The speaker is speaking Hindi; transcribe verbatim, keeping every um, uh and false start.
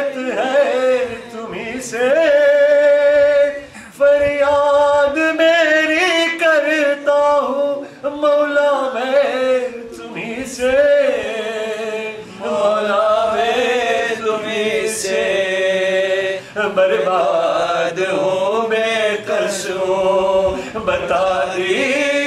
शिकायत है तुम्ही से, फरियाद मेरी करता हूँ मौला मैं तुम्ही से, मौला मैं तुम्ही से। बर्बाद हूँ बेकस हूँ बता दी